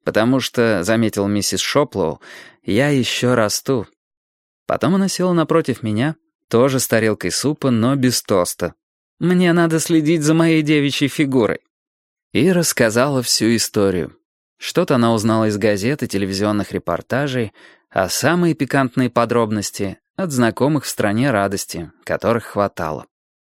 потому что, заметил миссис Шоплоу, я еще расту. Потом она села напротив меня, тоже с тарелкой супа, но без тоста. Мне надо следить за моей девичьей фигурой. И рассказала всю историю. Что-то она узнала из газет и телевизионных репортажей, а самые пикантные подробности — от знакомых в стране радости, которых хватало.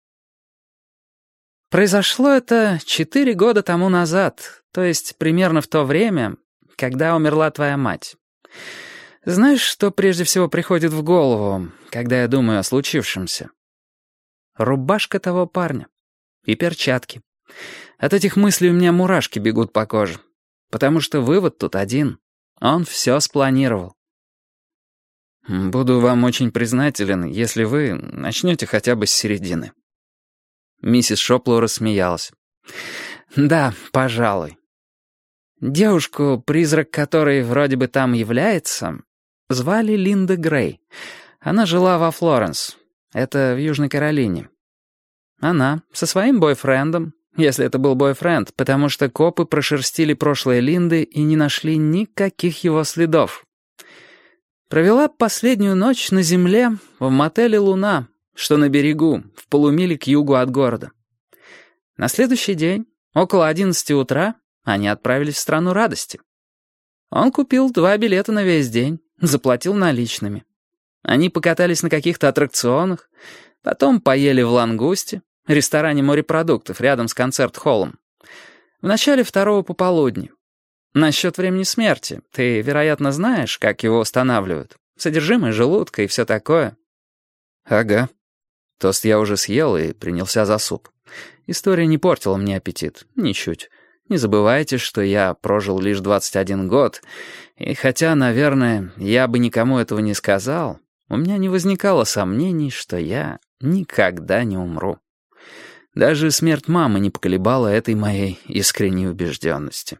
Произошло это 4 года тому назад, то есть примерно в то время, когда умерла твоя мать. Знаешь, что прежде всего приходит в голову, когда я думаю о случившемся? Рубашка того парня и перчатки. От этих мыслей у меня мурашки бегут по коже, потому что вывод тут один. Он все спланировал. Буду вам очень признателен, если вы начнете хотя бы с середины. Миссис Шоплоу рассмеялась. Да, пожалуй. Девушку, призрак которой вроде бы там является, звали Линда Грей. Она жила во Флоренс. Это в Южной Каролине. Она со своим бойфрендом, если это был бойфренд, потому что копы прошерстили прошлое Линды и не нашли никаких его следов. Провела последнюю ночь на земле в мотеле «Луна», что на берегу, в полумиле к югу от города. На следующий день, около 11 утра, они отправились в страну радости. Он купил 2 билета на весь день, заплатил наличными. Они покатались на каких-то аттракционах, потом поели в «Лангусте», ресторане морепродуктов рядом с концерт-холлом. В начале 2-го пополудни. Насчет времени смерти. Ты, вероятно, знаешь, как его устанавливают. Содержимое желудка и все такое. Ага. Тост я уже съел и принялся за суп. История не портила мне аппетит. Ничуть. Не забывайте, что я прожил лишь 21 год. И хотя, наверное, я бы никому этого не сказал, у меня не возникало сомнений, что я никогда не умру. Даже смерть мамы не поколебала этой моей искренней убежденности.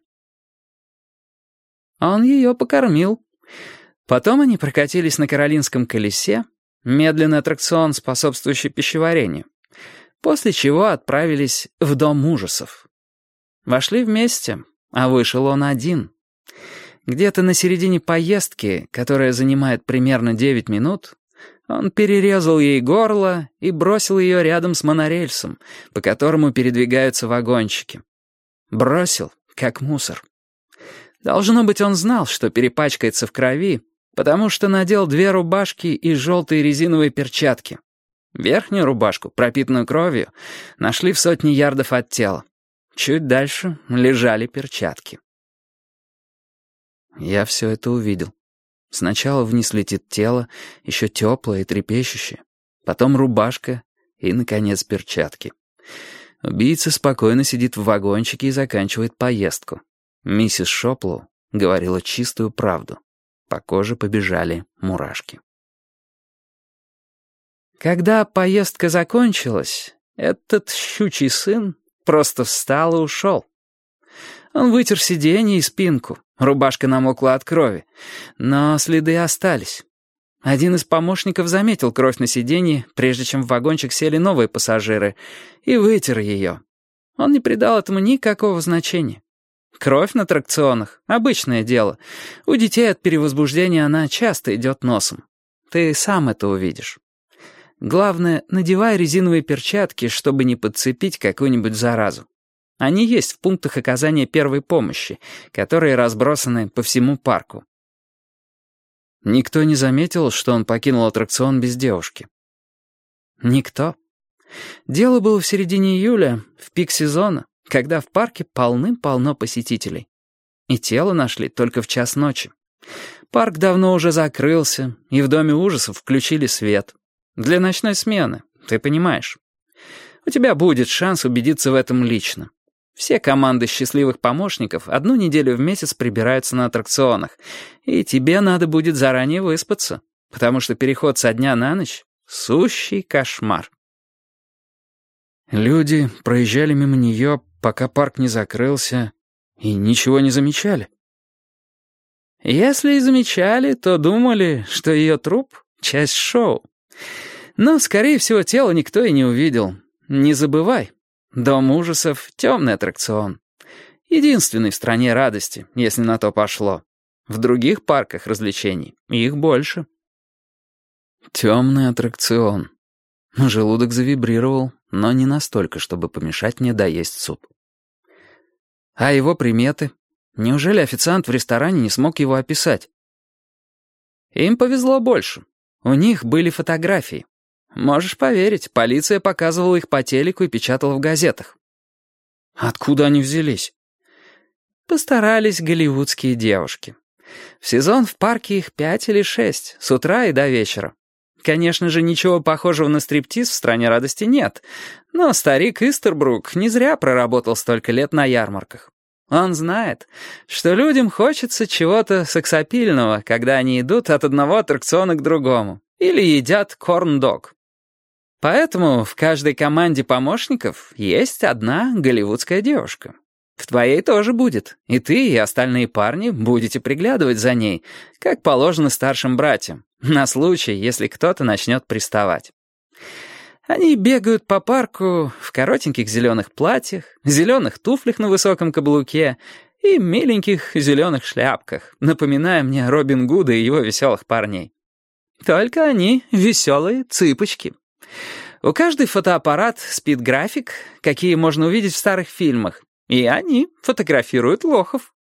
Он ее покормил. Потом они прокатились на Каролинском колесе, медленный аттракцион, способствующий пищеварению, после чего отправились в Дом ужасов. Вошли вместе, а вышел он один. Где-то на середине поездки, которая занимает примерно 9 минут, он перерезал ей горло и бросил ее рядом с монорельсом, по которому передвигаются вагончики. Бросил, как мусор. Должно быть, он знал, что перепачкается в крови, потому что надел 2 рубашки и желтые резиновые перчатки. Верхнюю рубашку, пропитанную кровью, нашли в 100 ярдов от тела. Чуть дальше лежали перчатки. Я все это увидел. Сначала вниз летит тело, еще теплое и трепещущее, потом рубашка и, наконец, перчатки. Убийца спокойно сидит в вагончике и заканчивает поездку. Миссис Шоплоу говорила чистую правду. По коже побежали мурашки. Когда поездка закончилась, этот щучий сын просто встал и ушел. Он вытер сиденье и спинку, рубашка намокла от крови, но следы остались. Один из помощников заметил кровь на сиденье, прежде чем в вагончик сели новые пассажиры, и вытер ее. Он не придал этому никакого значения. Кровь на аттракционах — обычное дело. У детей от перевозбуждения она часто идет носом. Ты сам это увидишь. Главное, надевай резиновые перчатки, чтобы не подцепить какую-нибудь заразу. Они есть в пунктах оказания первой помощи, которые разбросаны по всему парку. Никто не заметил, что он покинул аттракцион без девушки? Никто. Дело было в середине июля, в пик сезона, когда в парке полным-полно посетителей. И тело нашли только в 1:00 ночи. Парк давно уже закрылся, и в Доме ужасов включили свет. Для ночной смены, ты понимаешь. У тебя будет шанс убедиться в этом лично. Все команды счастливых помощников 1 неделю в месяц прибираются на аттракционах, и тебе надо будет заранее выспаться, потому что переход со дня на ночь — сущий кошмар. Люди проезжали мимо нее, пока парк не закрылся, и ничего не замечали. Если и замечали, то думали, что ее труп — часть шоу. Но, скорее всего, тело никто и не увидел. Не забывай, Дом ужасов — темный аттракцион. Единственный в стране радости, если на то пошло. В других парках развлечений их больше. Темный аттракцион. Желудок завибрировал, но не настолько, чтобы помешать мне доесть суп. А его приметы? Неужели официант в ресторане не смог его описать? Им повезло больше. У них были фотографии. Можешь поверить, полиция показывала их по телеку и печатала в газетах. Откуда они взялись? Постарались голливудские девушки. В сезон в парке их 5 или 6, с утра и до вечера. Конечно же, ничего похожего на стриптиз в «Стране радости» нет, но старик Истербрук не зря проработал столько лет на ярмарках. Он знает, что людям хочется чего-то сексапильного, когда они идут от одного аттракциона к другому или едят корн-дог. Поэтому в каждой команде помощников есть одна голливудская девушка. В твоей тоже будет, и ты, и остальные парни будете приглядывать за ней, как положено старшим братьям, на случай, если кто-то начнет приставать. Они бегают по парку в коротеньких зеленых платьях, зеленых туфлях на высоком каблуке и миленьких зеленых шляпках, напоминая мне Робин Гуда и его веселых парней. Только они веселые цыпочки. У каждой фотоаппарат спид-график, какие можно увидеть в старых фильмах, и они фотографируют лохов.